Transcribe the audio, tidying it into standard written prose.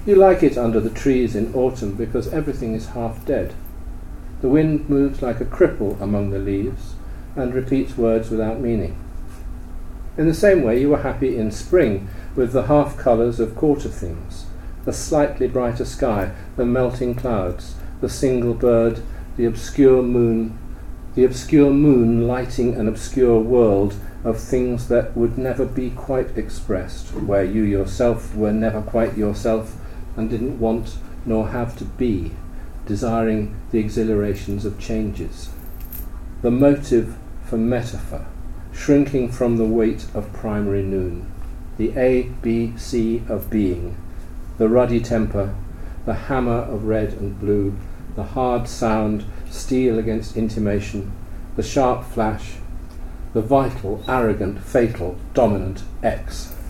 You like it under the trees in autumn because everything is half dead. The wind moves like a cripple among the leaves and repeats words without meaning. In the same way, you are happy in spring with the half colours of quarter things, the slightly brighter sky, the melting clouds, the single bird, the obscure moon lighting an obscure world of things that would never be quite expressed, where you yourself were never quite yourself and didn't want nor have to be, desiring the exhilarations of changes. The motive for metaphor, shrinking from the weight of primary noon, the A, B, C of being, the ruddy temper, the hammer of red and blue, the hard sound, steel against intimation, the sharp flash, the vital, arrogant, fatal, dominant X.